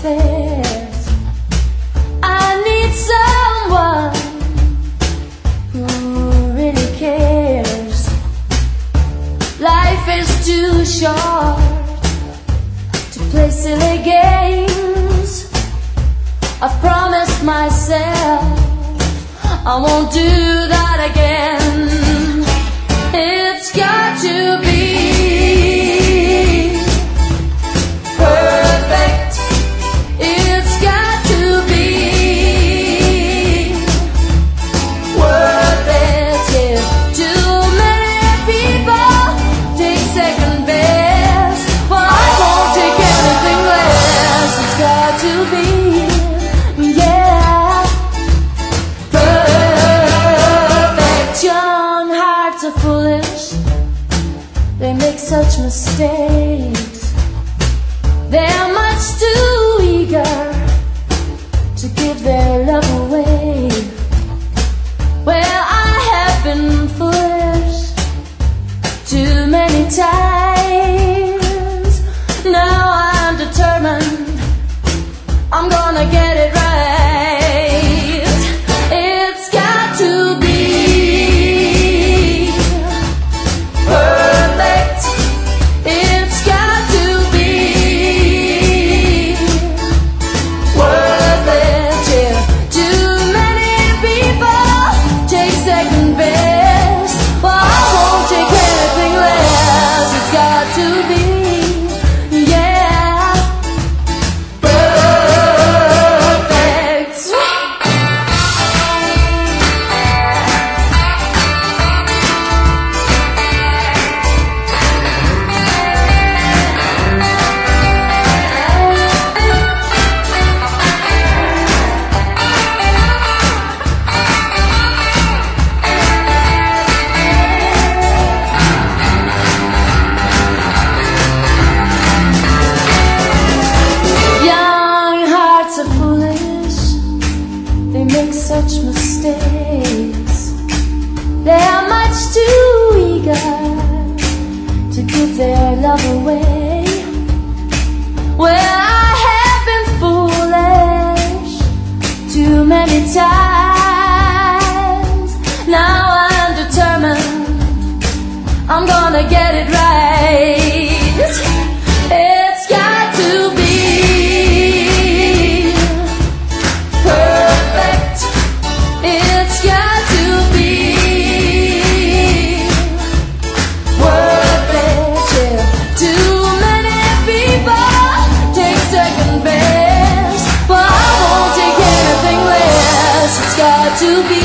affairs. I need someone who really cares. Life is too short to play silly games. I've promised myself I won't do that again. It's got to be perfect. It's got to be worth it. Yeah. Too many people take second best. Well, I won't take anything less. It's got to be, yeah, perfect. Young hearts are foolish. They make such mistakes. They're much too eager to give their love away. Well, I have been foolish too many times. Now I'm determined I'm gonna get it right. It's got to be perfect. It's got to be worth it. Yeah. Too many people take second best. Well, I won't take anything less. It's got to be, yeah, perfect. Young hearts are foolish. They make such mistakes. They are much too eager to give their love away. Well, I have been foolish too many times. Now I'm determined I'm gonna get it right. It's got to be perfect. It's got to be worth it. Yeah. Too many people take second best. But I won't take anything less. It's got to be